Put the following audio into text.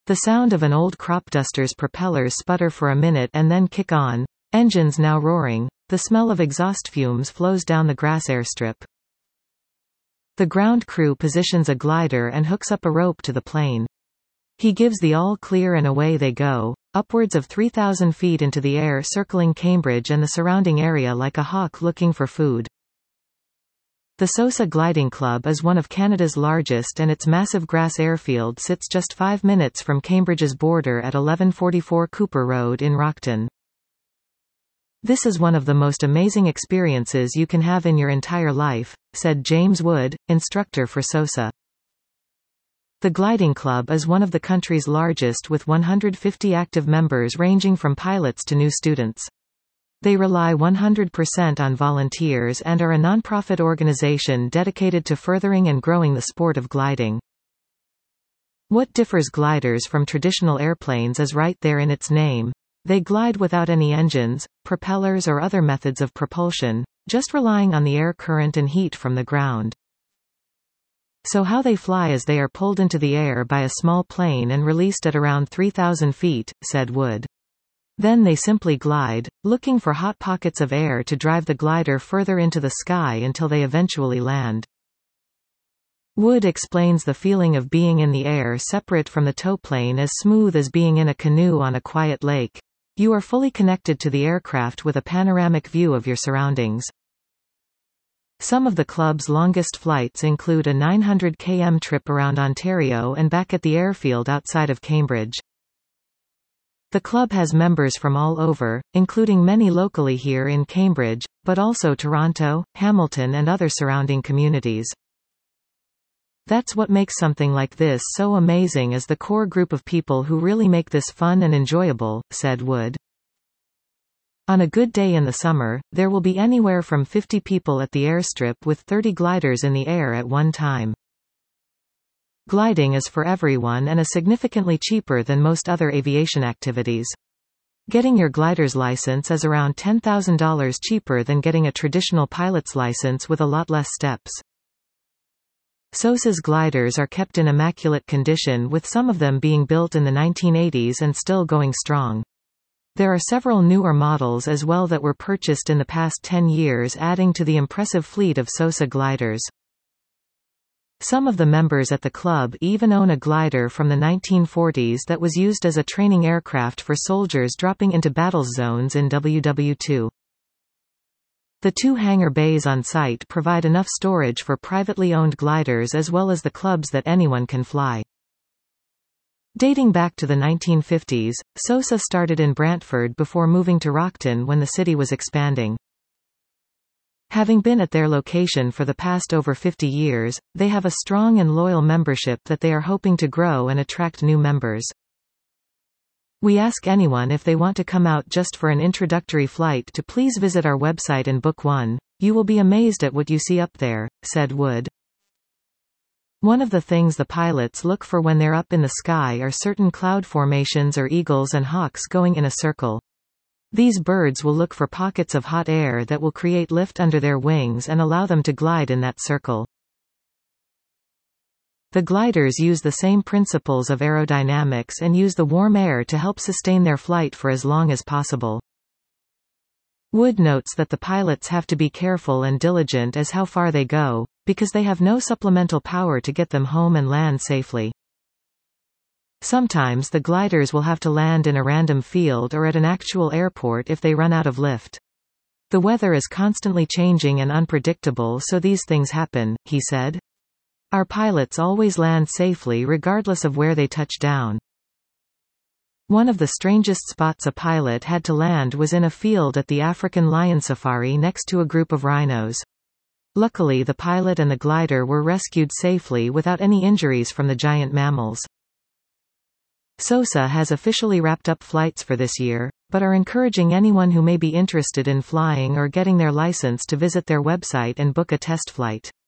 The sound of an old crop duster's propellers sputter for a minute and then kick on. Engines now roaring. The smell of exhaust fumes flows down the grass airstrip. The ground crew positions a glider and hooks up a rope to the plane. He gives the all clear and away they go, upwards of 3,000 feet into the air, circling Cambridge and the surrounding area like a hawk looking for food. The SOSA Gliding Club is one of Canada's largest, and its massive grass airfield sits just 5 minutes from Cambridge's border at 1144 Cooper Road in Rockton. "This is one of the most amazing experiences you can have in your entire life," said James Wood, instructor for SOSA. The Gliding Club is one of the country's largest, with 150 active members ranging from pilots to new students. They rely 100% on volunteers and are a non-profit organization dedicated to furthering and growing the sport of gliding. What differs gliders from traditional airplanes is right there in its name. They glide without any engines, propellers or other methods of propulsion, just relying on the air current and heat from the ground. So how they fly is they are pulled into the air by a small plane and released at around 3,000 feet, said Wood. Then they simply glide, looking for hot pockets of air to drive the glider further into the sky until they eventually land. Wood explains the feeling of being in the air separate from the tow plane as smooth as being in a canoe on a quiet lake. You are fully connected to the aircraft with a panoramic view of your surroundings. Some of the club's longest flights include a 900 km trip around Ontario and back at the airfield outside of Cambridge. The club has members from all over, including many locally here in Cambridge, but also Toronto, Hamilton and other surrounding communities. That's what makes something like this so amazing, is the core group of people who really make this fun and enjoyable, said Wood. On a good day in the summer, there will be anywhere from 50 people at the airstrip with 30 gliders in the air at one time. Gliding is for everyone and is significantly cheaper than most other aviation activities. Getting your glider's license is around $10,000 cheaper than getting a traditional pilot's license with a lot less steps. SOSA's gliders are kept in immaculate condition, with some of them being built in the 1980s and still going strong. There are several newer models as well that were purchased in the past 10 years, adding to the impressive fleet of SOSA gliders. Some of the members at the club even own a glider from the 1940s that was used as a training aircraft for soldiers dropping into battle zones in WW2. The 2 hangar bays on site provide enough storage for privately owned gliders as well as the clubs that anyone can fly. Dating back to the 1950s, SOSA started in Brantford before moving to Rockton when the city was expanding. Having been at their location for the past over 50 years, they have a strong and loyal membership that they are hoping to grow and attract new members. We ask anyone if they want to come out just for an introductory flight to please visit our website and book one. You will be amazed at what you see up there, said Wood. One of the things the pilots look for when they're up in the sky are certain cloud formations or eagles and hawks going in a circle. These birds will look for pockets of hot air that will create lift under their wings and allow them to glide in that circle. The gliders use the same principles of aerodynamics and use the warm air to help sustain their flight for as long as possible. Wood notes that the pilots have to be careful and diligent as how far they go, because they have no supplemental power to get them home and land safely. Sometimes the gliders will have to land in a random field or at an actual airport if they run out of lift. The weather is constantly changing and unpredictable, so these things happen, he said. Our pilots always land safely regardless of where they touch down. One of the strangest spots a pilot had to land was in a field at the African lion safari next to a group of rhinos. Luckily, the pilot and the glider were rescued safely without any injuries from the giant mammals. SOSA has officially wrapped up flights for this year, but are encouraging anyone who may be interested in flying or getting their license to visit their website and book a test flight.